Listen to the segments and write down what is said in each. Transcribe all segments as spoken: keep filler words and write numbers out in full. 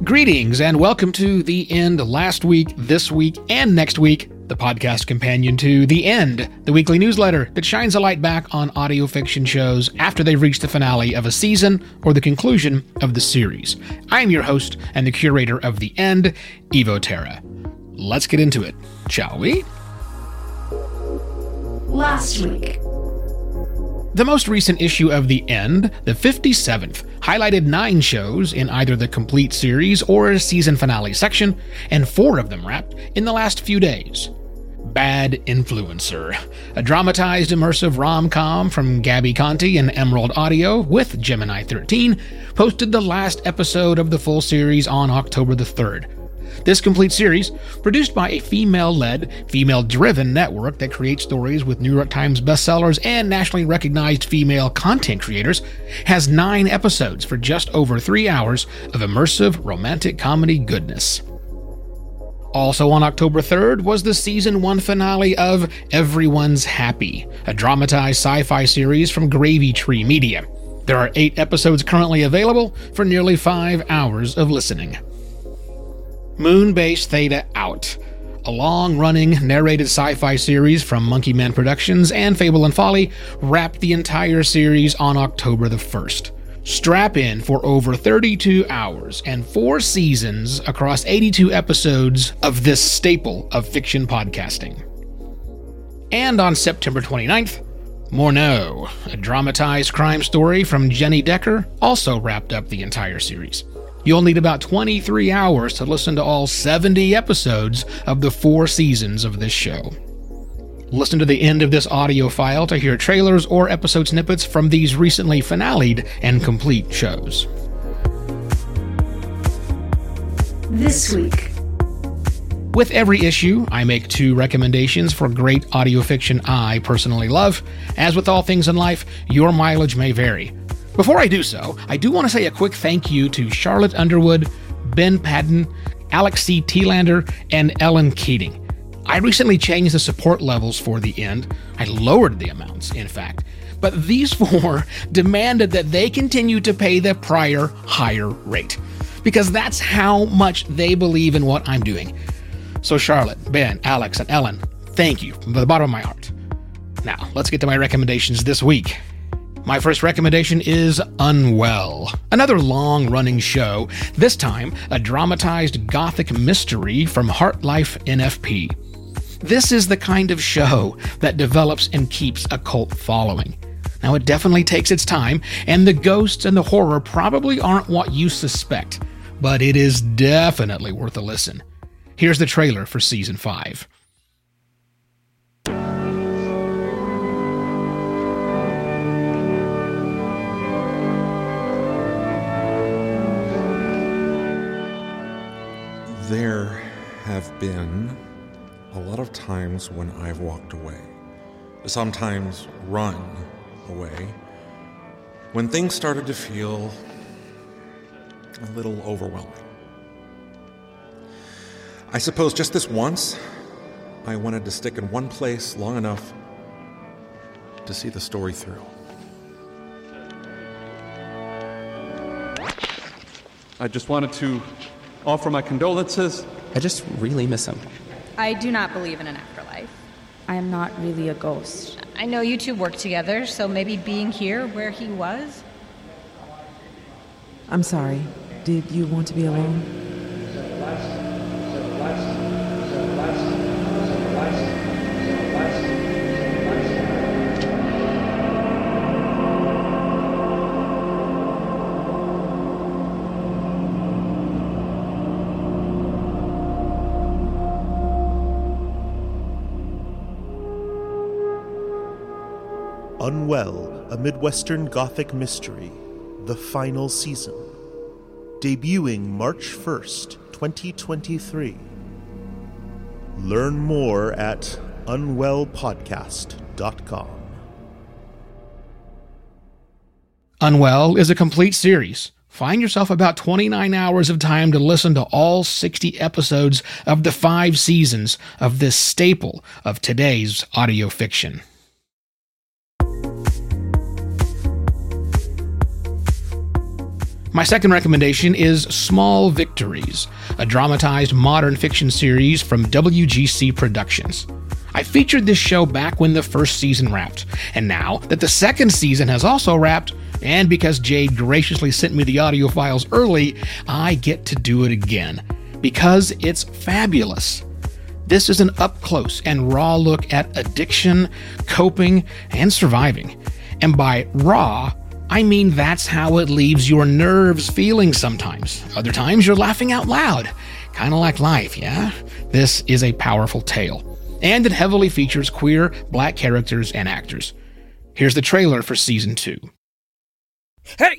Greetings and welcome to The End last week, this week, and next week, the podcast companion to The End, the weekly newsletter that shines a light back on audio fiction shows after they've reached the finale of a season or the conclusion of the series. I'm your host and the curator of The End, Evo Terra. Let's get into it, shall we? Last week. The most recent issue of The End, the fifty-seventh, highlighted nine shows in either the complete series or a season finale section, and four of them wrapped in the last few days. Bad Influencer, a dramatized immersive rom-com from Gabby Conti and Emerald Audio with Gemini thirteen, posted the last episode of the full series on October the third. This complete series, produced by a female-led, female-driven network that creates stories with New York Times bestsellers and nationally recognized female content creators, has nine episodes for just over three hours of immersive romantic comedy goodness. Also on October third was the season one finale of Everyone's Happy, a dramatized sci-fi series from Gravy Tree Media. There are eight episodes currently available for nearly five hours of listening. Moonbase Theta Out, a long-running narrated sci-fi series from Monkey Man Productions and Fable and Folly, wrapped the entire series on October the first. Strap in for over thirty-two hours and four seasons across eighty-two episodes of this staple of fiction podcasting. And on September twenty-ninth, Morneau, a dramatized crime story from Jenny Decker, also wrapped up the entire series. You'll need about twenty-three hours to listen to all seventy episodes of the four seasons of this show. Listen to the end of this audio file to hear trailers or episode snippets from these recently finale'd and complete shows. This week. With every issue, I make two recommendations for great audio fiction I personally love. As with all things in life, your mileage may vary. Before I do so, I do want to say a quick thank you to Charlotte Underwood, Ben Padden, Alex C. Thielander, and Ellen Keating. I recently changed the support levels for The End. I lowered the amounts, in fact. But these four demanded that they continue to pay the prior higher rate, because that's how much they believe in what I'm doing. So Charlotte, Ben, Alex, and Ellen, thank you from the bottom of my heart. Now, let's get to my recommendations this week. My first recommendation is Unwell, another long-running show, this time a dramatized gothic mystery from HeartLife N F P. This is the kind of show that develops and keeps a cult following. Now, it definitely takes its time, and the ghosts and the horror probably aren't what you suspect, but it is definitely worth a listen. Here's the trailer for Season five. There have been a lot of times when I've walked away, sometimes run away, when things started to feel a little overwhelming. I suppose just this once, I wanted to stick in one place long enough to see the story through. I just wanted to offer my condolences. I just really miss him. I do not believe in an afterlife. I am not really a ghost. I know you two work together, so maybe being here where he was? I'm sorry. Did you want to be alone? Unwell, a Midwestern Gothic mystery, the final season. Debuting March first, twenty twenty-three. Learn more at unwell podcast dot com. Unwell is a complete series. Find yourself about twenty-nine hours of time to listen to all sixty episodes of the five seasons of this staple of today's audio fiction. My second recommendation is Small Victories, a dramatized modern fiction series from W G C Productions. I featured this show back when the first season wrapped, and now that the second season has also wrapped, and because Jade graciously sent me the audio files early, I get to do it again, because it's fabulous. This is an up-close and raw look at addiction, coping, and surviving. And by raw, I mean that's how it leaves your nerves feeling sometimes. Other times you're laughing out loud. Kind of like life, yeah? This is a powerful tale. And it heavily features queer, black characters and actors. Here's the trailer for season two. Hey!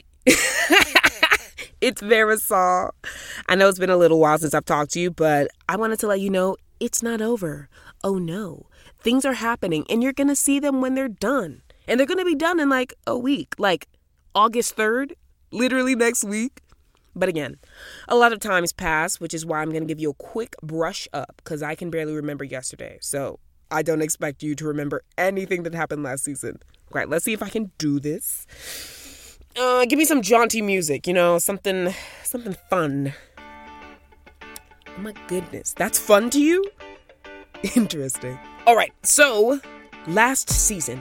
It's Marisol. I know it's been a little while since I've talked to you, but I wanted to let you know it's not over. Oh no. Things are happening, and you're going to see them when they're done. And they're going to be done in like a week, like August third, literally next week. But again, a lot of times pass, which is why I'm going to give you a quick brush up, because I can barely remember yesterday. So I don't expect you to remember anything that happened last season. Right, let's see if I can do this. Uh, give me some jaunty music, you know, something, something fun. Oh my goodness, that's fun to you? Interesting. All right, so last season,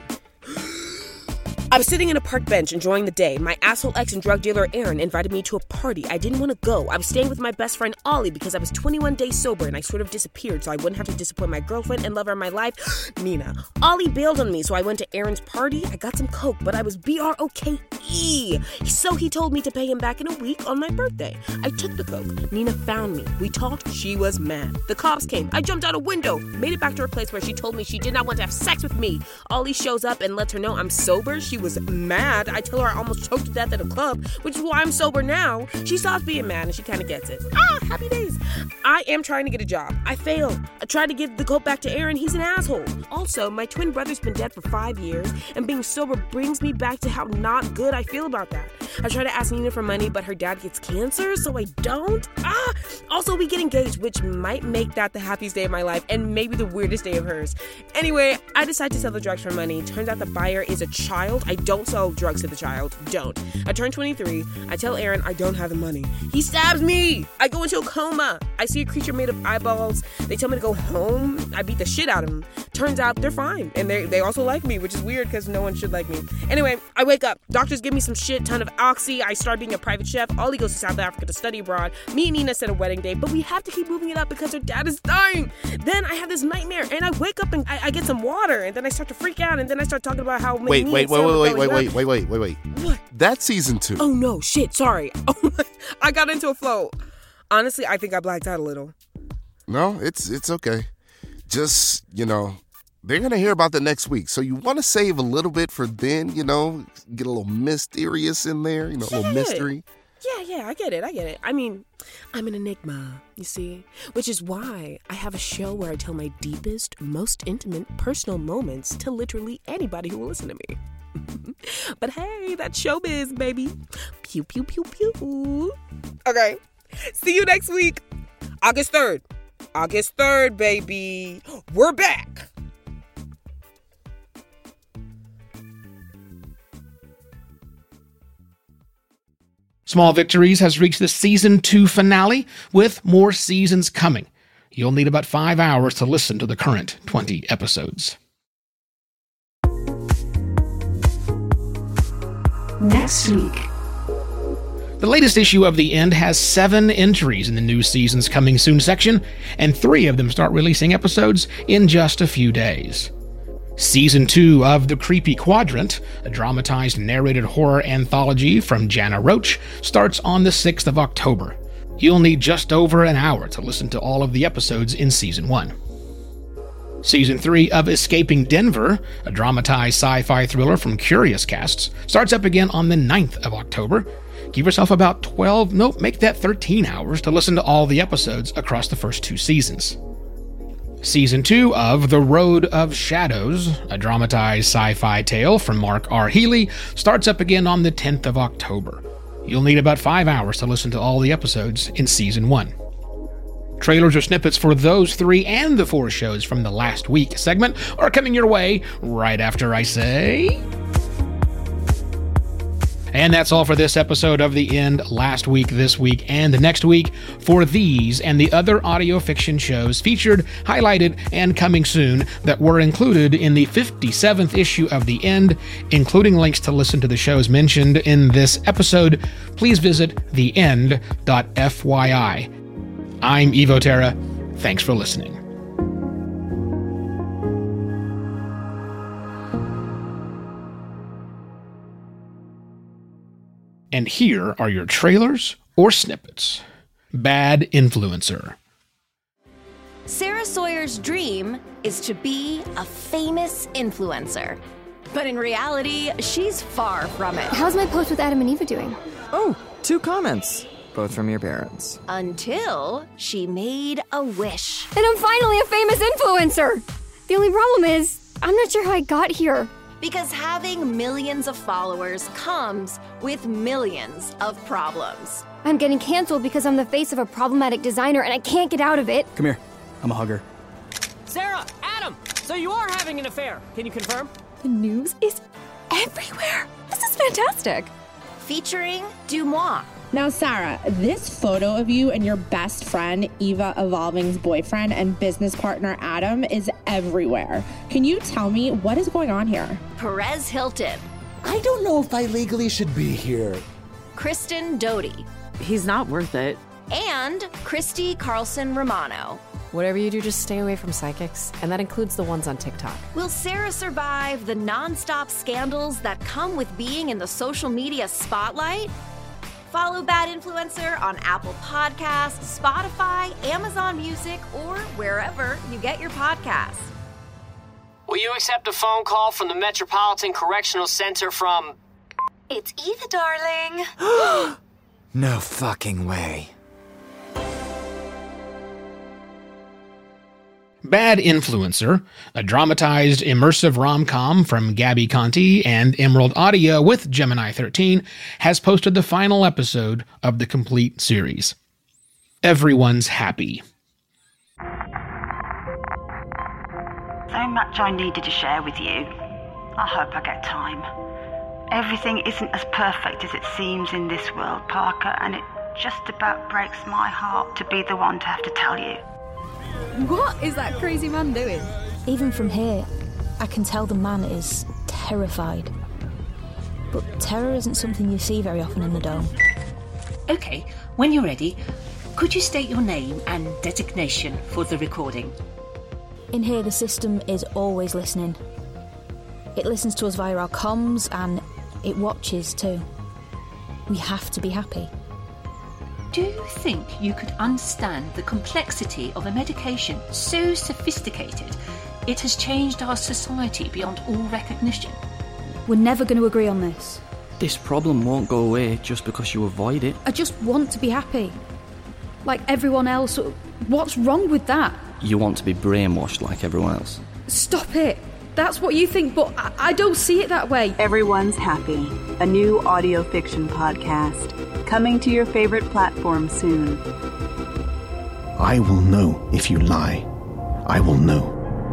I was sitting in a park bench enjoying the day. My asshole ex and drug dealer Aaron invited me to a party. I didn't want to go. I was staying with my best friend Ollie because I was twenty-one days sober and I sort of disappeared so I wouldn't have to disappoint my girlfriend and lover of my life, Nina. Ollie bailed on me, so I went to Aaron's party. I got some coke, but I was B R O K E. So he told me to pay him back in a week on my birthday. I took the coke. Nina found me. We talked. She was mad. The cops came. I jumped out a window. Made it back to her place where she told me she did not want to have sex with me. Ollie shows up and lets her know I'm sober. She was mad. I tell her I almost choked to death at a club, which is why I'm sober now. She stops being mad and she kind of gets it. Ah, happy days. I am trying to get a job. I failed. I tried to give the coke back to Aaron. He's an asshole. Also, my twin brother's been dead for five years, and being sober brings me back to how not good I feel about that. I try to ask Nina for money, but her dad gets cancer, so I don't. Ah! Also, we get engaged, which might make that the happiest day of my life, and maybe the weirdest day of hers. Anyway, I decide to sell the drugs for money. Turns out the buyer is a child. I don't sell drugs to the child. Don't. I turn twenty-three. I tell Aaron I don't have the money. He stabs me. I go into a coma. I see a creature made of eyeballs. They tell me to go home. I beat the shit out of them. Turns out they're fine. And they they also like me, which is weird because no one should like me. Anyway, I wake up. Doctors give me some shit ton of oxy. I start being a private chef. Ollie goes to South Africa to study abroad. Me and Nina set a wedding day, but we have to keep moving it up because her dad is dying. Then I have this nightmare, and I wake up and I, I get some water, and then I start to freak out, and then I start talking about how many wait, wait, wait, wait, wait, wait, wait, wait, wait, wait, wait. What? That's season two. Oh no, shit, sorry. Oh my, I got into a flow. Honestly, I think I blacked out a little. No, it's it's okay. Just, you know, they're going to hear about the next week. So you want to save a little bit for then, you know, get a little mysterious in there, you know, yeah. a little mystery. Yeah, yeah, I get it, I get it. I mean, I'm an enigma, you see, which is why I have a show where I tell my deepest, most intimate, personal moments to literally anybody who will listen to me. But hey, that's showbiz, baby. Pew, pew, pew, pew. Okay, see you next week. August third. August third, baby. We're back. Small Victories has reached the season two finale, with more seasons coming. You'll need about five hours to listen to the current twenty episodes. Next week. The latest issue of The End has seven entries in the new season's Coming Soon section, and three of them start releasing episodes in just a few days. Season two of The Creepy Quadrant, a dramatized narrated horror anthology from Jana Roach, starts on the sixth of October. You'll need just over an hour to listen to all of the episodes in Season one. Season three of Escaping Denver, a dramatized sci-fi thriller from Curious Casts, starts up again on the ninth of October. Give yourself about twelve, nope, make that thirteen hours to listen to all the episodes across the first two seasons. Season two of The Road of Shadows, a dramatized sci-fi tale from Mark R. Healy, starts up again on the tenth of October. You'll need about five hours to listen to all the episodes in Season one. Trailers or snippets for those three and the four shows from the last week segment are coming your way right after I say... And that's all for this episode of The End, last week, this week, and next week for these and the other audio fiction shows featured, highlighted, and coming soon that were included in the fifty-seventh issue of The End, including links to listen to the shows mentioned in this episode. Please visit the end dot f y i. I'm Evo Terra. Thanks for listening. And here are your trailers or snippets. Bad Influencer. Sarah Sawyer's dream is to be a famous influencer. But in reality, she's far from it. How's my post with Adam and Eva doing? Oh, two comments. Both from your parents. Until she made a wish. And I'm finally a famous influencer! The only problem is, I'm not sure how I got here. Because having millions of followers comes with millions of problems. I'm getting canceled because I'm the face of a problematic designer and I can't get out of it. Come here. I'm a hugger. Sarah! Adam! So you are having an affair. Can you confirm? The news is everywhere. This is fantastic. Featuring Dumois. Now, Sarah, this photo of you and your best friend, Eva Evolving's boyfriend and business partner, Adam, is everywhere. Can you tell me what is going on here? Perez Hilton. I don't know if I legally should be here. Kristen Doty. He's not worth it. And Christy Carlson Romano. Whatever you do, just stay away from psychics, and that includes the ones on TikTok. Will Sarah survive the non-stop scandals that come with being in the social media spotlight? Follow Bad Influencer on Apple Podcasts, Spotify, Amazon Music, or wherever you get your podcasts. Will you accept a phone call from the Metropolitan Correctional Center from... It's Eva, darling. No fucking way. Bad Influencer, a dramatized immersive rom-com from Gabby Conti and Emerald Audio with Gemini thirteen, has posted the final episode of the complete series. Everyone's happy. So much I needed to share with you. I hope I get time. Everything isn't as perfect as it seems in this world, Parker, and it just about breaks my heart to be the one to have to tell you. What is that crazy man doing? Even from here, I can tell the man is terrified. But terror isn't something you see very often in the Dome. Okay, when you're ready, could you state your name and designation for the recording? In here, the system is always listening. It listens to us via our comms, and it watches too. We have to be happy. Do you think you could understand the complexity of a medication so sophisticated it has changed our society beyond all recognition? We're never going to agree on this. This problem won't go away just because you avoid it. I just want to be happy. Like everyone else. What's wrong with that? You want to be brainwashed like everyone else. Stop it. That's what you think, but I, I don't see it that way. Everyone's Happy, a new audio fiction podcast, coming to your favorite platform soon. I will know if you lie. I will know.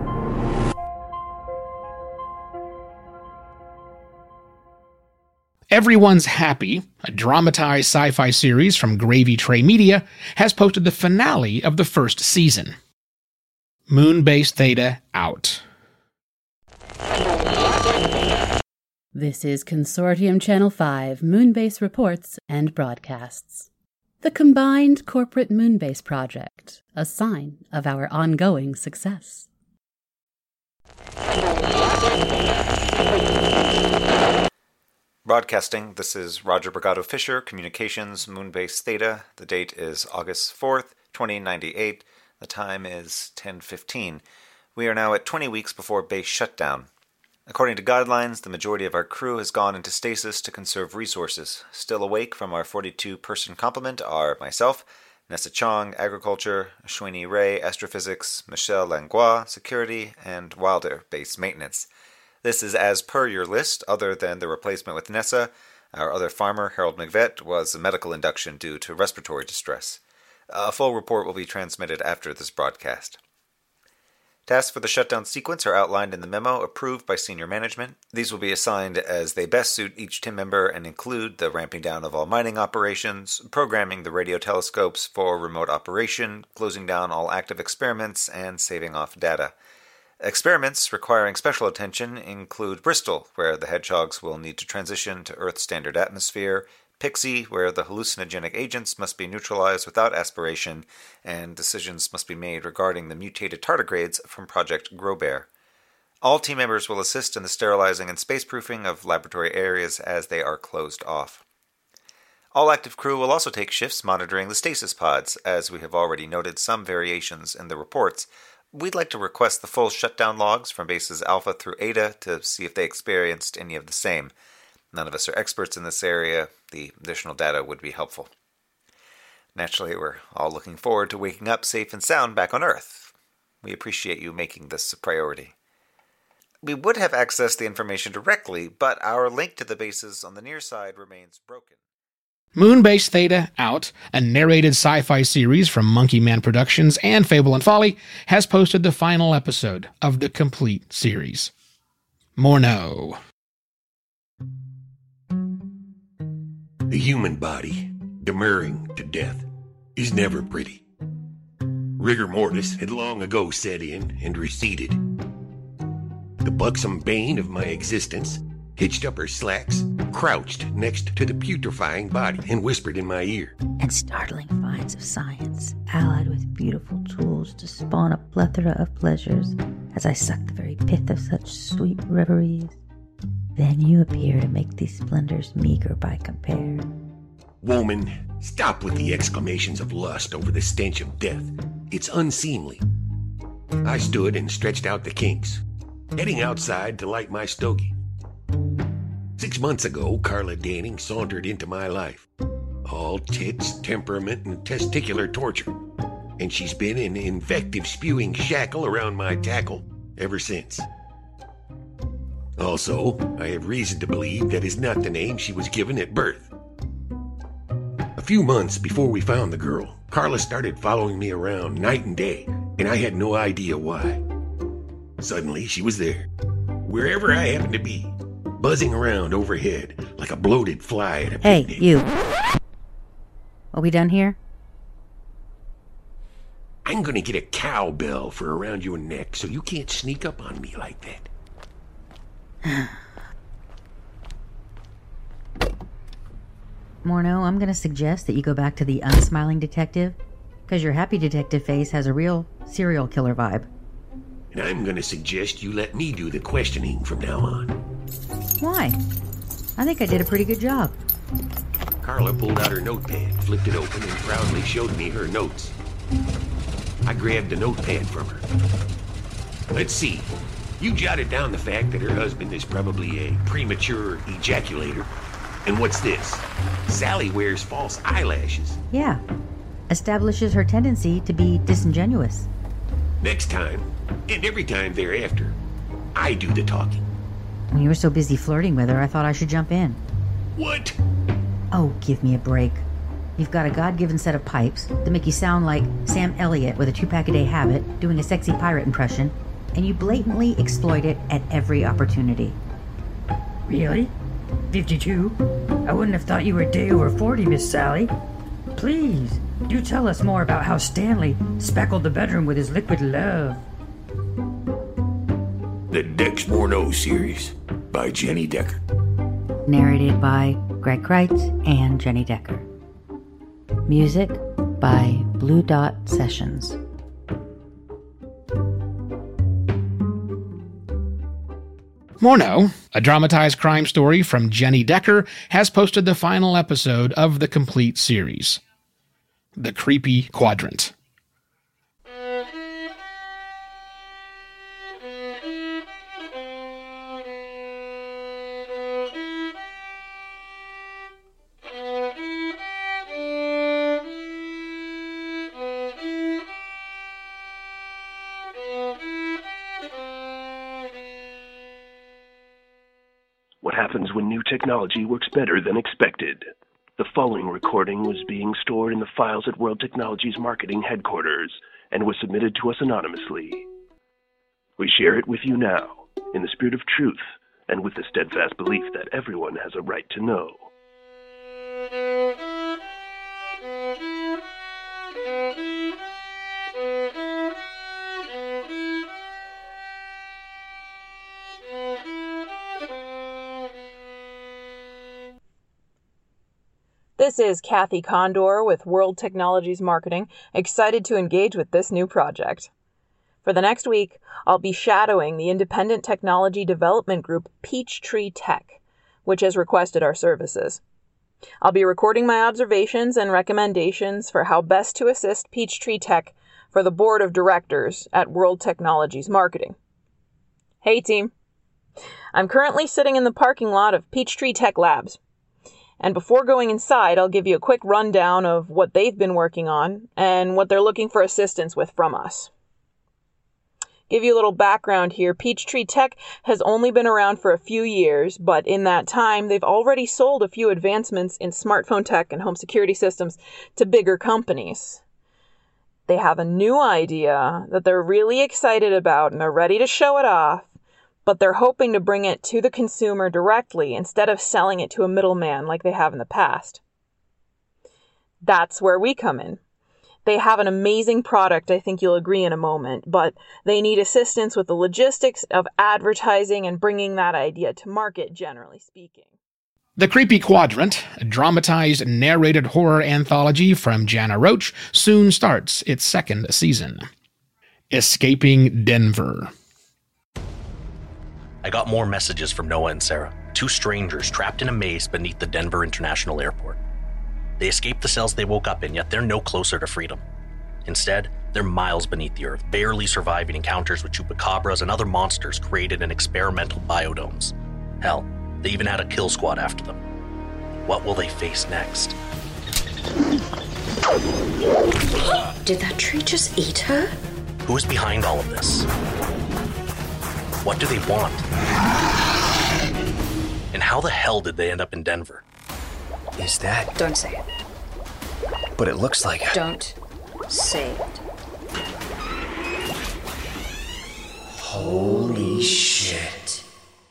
Everyone's Happy, a dramatized sci-fi series from Gravy Tray Media, has posted the finale of the first season. Moonbase Theta out. This is Consortium Channel five, Moonbase Reports and Broadcasts. The combined corporate Moonbase project, a sign of our ongoing success. Broadcasting, this is Roger Brigado Fisher, Communications, Moonbase Theta. The date is August fourth, twenty ninety-eight. The time is ten fifteen. We are now at twenty weeks before base shutdown. According to guidelines, the majority of our crew has gone into stasis to conserve resources. Still awake from our forty-two person complement are myself, Nessa Chong, Agriculture, Ashwini Ray, Astrophysics, Michelle Langlois, Security, and Wilder, Base Maintenance. This is as per your list, other than the replacement with Nessa. Our other farmer, Harold McVett, was a medical induction due to respiratory distress. A full report will be transmitted after this broadcast. Tasks for the shutdown sequence are outlined in the memo approved by senior management. These will be assigned as they best suit each team member and include the ramping down of all mining operations, programming the radio telescopes for remote operation, closing down all active experiments, and saving off data. Experiments requiring special attention include Bristol, where the hedgehogs will need to transition to Earth standard atmosphere, Pixie, where the hallucinogenic agents must be neutralized without aspiration, and decisions must be made regarding the mutated tardigrades from Project Growbear. All team members will assist in the sterilizing and space-proofing of laboratory areas as they are closed off. All active crew will also take shifts monitoring the stasis pods, as we have already noted some variations in the reports. We'd like to request the full shutdown logs from bases Alpha through Eta to see if they experienced any of the same. None of us are experts in this area. The additional data would be helpful. Naturally, we're all looking forward to waking up safe and sound back on Earth. We appreciate you making this a priority. We would have accessed the information directly, but our link to the bases on the near side remains broken. Moonbase Theta Out, a narrated sci-fi series from Monkey Man Productions and Fable and Folly, has posted the final episode of the complete series. Morneau. The human body, demurring to death, is never pretty. Rigor mortis had long ago set in and receded. The buxom bane of my existence hitched up her slacks, crouched next to the putrefying body, and whispered in my ear. And startling finds of science, allied with beautiful tools to spawn a plethora of pleasures, as I suck the very pith of such sweet reveries. Then you appear to make these splendors meager by compare. Woman, stop with the exclamations of lust over the stench of death. It's unseemly. I stood and stretched out the kinks, heading outside to light my stogie. Six months ago, Carla Danning sauntered into my life. All tits, temperament, and testicular torture. And she's been an invective-spewing shackle around my tackle ever since. Also, I have reason to believe that is not the name she was given at birth. A few months before we found the girl, Carla started following me around night and day, and I had no idea why. Suddenly, she was there, wherever I happened to be, buzzing around overhead like a bloated fly at a Hey, picnic. you. Are we done here? I'm gonna get a cowbell for around your neck so you can't sneak up on me like that. Morneau, I'm going to suggest that you go back to the unsmiling detective, because your happy detective face has a real serial killer vibe. And I'm gonna suggest you let me do the questioning from now on. Why? I think I did a pretty good job. Carla pulled out her notepad, flipped it open, and proudly showed me her notes. I grabbed the notepad from her. Let's see. You jotted down the fact that her husband is probably a premature ejaculator. And what's this? Sally wears false eyelashes. Yeah. Establishes her tendency to be disingenuous. Next time, and every time thereafter, I do the talking. When you were so busy flirting with her, I thought I should jump in. What? Oh, give me a break. You've got a God-given set of pipes that make you sound like Sam Elliott with a two-pack-a-day habit doing a sexy pirate impression, and you blatantly exploit it at every opportunity. Really? fifty-two? I wouldn't have thought you were a day over forty, Miss Sally. Please, do tell us more about how Stanley speckled the bedroom with his liquid love. The Dex Morneau series by Jenny Decker. Narrated by Greg Kreitz and Jenny Decker. Music by Blue Dot Sessions. Morneau, a dramatized crime story from Jenny Decker, has posted the final episode of the complete series, The Creepy Quadrant. What happens when new technology works better than expected? The following recording was being stored in the files at World Technologies Marketing Headquarters and was submitted to us anonymously. We share it with you now, in the spirit of truth, and with the steadfast belief that everyone has a right to know. This is Kathy Condor with World Technologies Marketing, excited to engage with this new project. For the next week, I'll be shadowing the independent technology development group Peachtree Tech, which has requested our services. I'll be recording my observations and recommendations for how best to assist Peachtree Tech for the board of directors at World Technologies Marketing. Hey team! I'm currently sitting in the parking lot of Peachtree Tech Labs. And before going inside, I'll give you a quick rundown of what they've been working on and what they're looking for assistance with from us. Give you a little background here. Peachtree Tech has only been around for a few years, but in that time, they've already sold a few advancements in smartphone tech and home security systems to bigger companies. They have a new idea that they're really excited about and they're ready to show it off, but they're hoping to bring it to the consumer directly instead of selling it to a middleman like they have in the past. That's where we come in. They have an amazing product, I think you'll agree in a moment, but they need assistance with the logistics of advertising and bringing that idea to market, generally speaking. The Creepy Quadrant, a dramatized narrated horror anthology from Jana Roach, soon starts its second season. Escaping Denver. I got more messages from Noah and Sarah, two strangers trapped in a maze beneath the Denver International Airport. They escaped the cells they woke up in, yet they're no closer to freedom. Instead, they're miles beneath the earth, barely surviving encounters with chupacabras and other monsters created in experimental biodomes. Hell, they even had a kill squad after them. What will they face next? Did that tree just eat her? Who is behind all of this? What do they want? And how the hell did they end up in Denver? Is that... Don't say it. But it looks like it. Don't say it. Holy shit.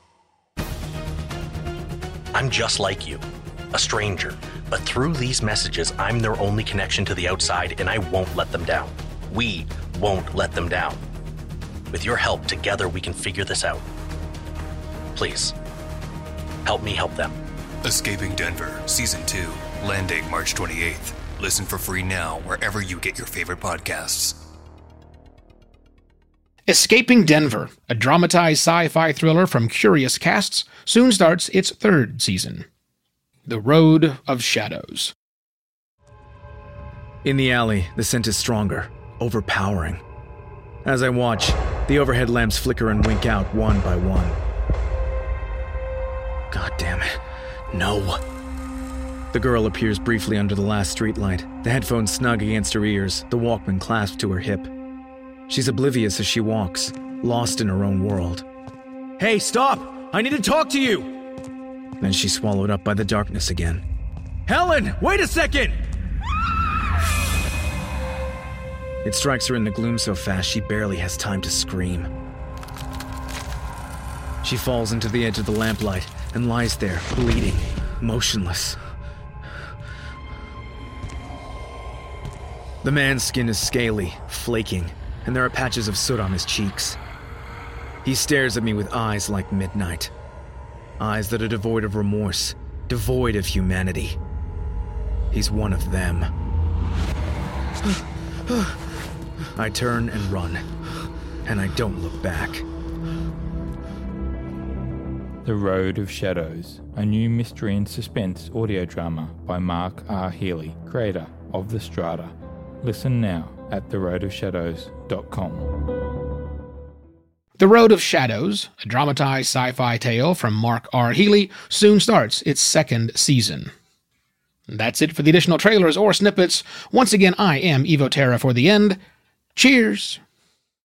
I'm just like you, a stranger, but through these messages, I'm their only connection to the outside, and I won't let them down. We won't let them down. With your help, together we can figure this out. Please, help me help them. Escaping Denver, Season two, landing March twenty-eighth. Listen for free now wherever you get your favorite podcasts. Escaping Denver, a dramatized sci-fi thriller from Curious Casts, soon starts its third season. The Road of Shadows. In the alley, the scent is stronger, overpowering. As I watch, the overhead lamps flicker and wink out one by one. God damn it. No. The girl appears briefly under the last streetlight, the headphones snug against her ears, the Walkman clasped to her hip. She's oblivious as she walks, lost in her own world. Hey, stop! I need to talk to you! Then she's swallowed up by the darkness again. Helen, wait a second! It strikes her in the gloom so fast she barely has time to scream. She falls into the edge of the lamplight and lies there, bleeding, motionless. The man's skin is scaly, flaking, and there are patches of soot on his cheeks. He stares at me with eyes like midnight. Eyes that are devoid of remorse, devoid of humanity. He's one of them. I turn and run, and I don't look back. The Road of Shadows, a new mystery and suspense audio drama by Mark R. Healy, creator of The Strata. Listen now at the road of shadows dot com. The Road of Shadows, a dramatized sci-fi tale from Mark R. Healy, soon starts its second season. That's it for the additional trailers or snippets. Once again, I am Evo Terra for the end. Cheers!